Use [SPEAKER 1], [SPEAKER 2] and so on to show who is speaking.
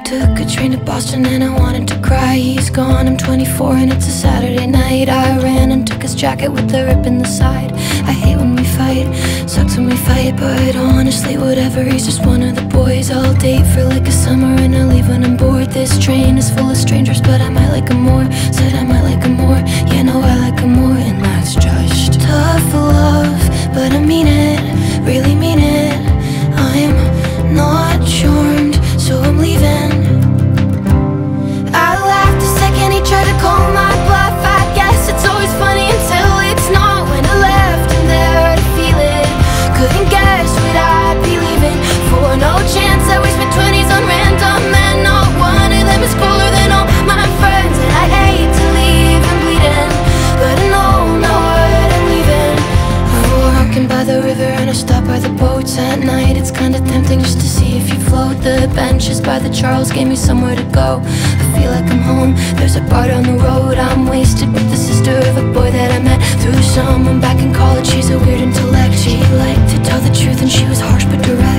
[SPEAKER 1] Took a train to Boston and I wanted to cry. He's gone, I'm 24 and it's a Saturday night. I ran and took his jacket with the rip in the side. I hate when we fight, sucks when we fight, but honestly whatever, he's just one of the boys I'll date for like a summer and I'll leave when I'm bored. This train is full of strangers, but I might like him more. Said I might like him more, yeah, no, I like him more. And that's just tough love, but I mean it, really mean it. I'm not charmed, so I'm leaving. I laughed the second he tried to call my bluff. I guess it's always funny until it's not. When I left and there to feel it, couldn't guess what I'd be leaving for. No chance I waste my 20s on random men. Not one of them is cooler than all my friends. And I hate to leave him bleeding, but I know now what I'm leaving. I'm walking by the river and I stop by the boats at night. It's kinda tempting just to see if you float. The benches by the Charles gave me somewhere to go. I feel like I'm home, there's a bar down the road. I'm wasted with the sister of a boy that I met through someone back in college. She's a weird intellect. She liked to tell the truth and she was harsh but direct.